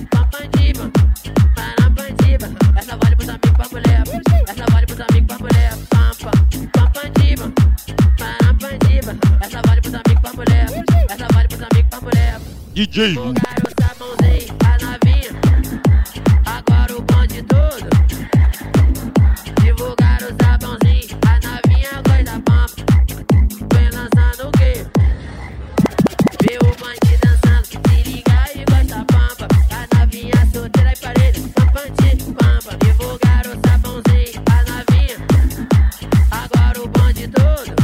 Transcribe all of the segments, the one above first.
pandiba, para pandiba. Essa vale pros amigos pra mulher, essa vale pros amigos pra mulher. Pandiba, para pandiba. Essa vale pros amigos pra mulher, essa vale pros amigos pra mulher. DJ Divulgar o sabãozinho, a novinha, agora o bonde todo. Divulgar o sabãozinho, a novinha gosta da pampa. Vem lançando o quê? Vê o bonde dançando, se liga e gosta da pampa. A novinha solteira e parede, pampa. Divulgar o sabãozinho, a novinha, agora o bonde todo.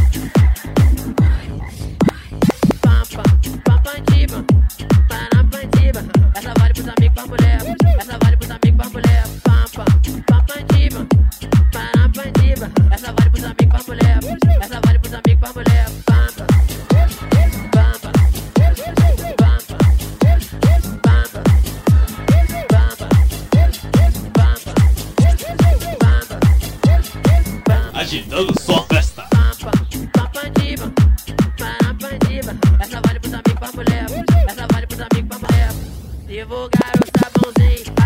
Pandiba, para pandiba. Essa vale pros amigos pra mulher, essa vale pros amigos pra mulher. Pandiba, para pandiba. Essa vale pros amigos pra mulher, essa vale pros amigos pra mulher. Pampa, agitando só festa. pandiba, para pandiba. Essa vale pros amigos pra mulher, essa vale pros amigos pra mulher. Divulgar o sabãozinho.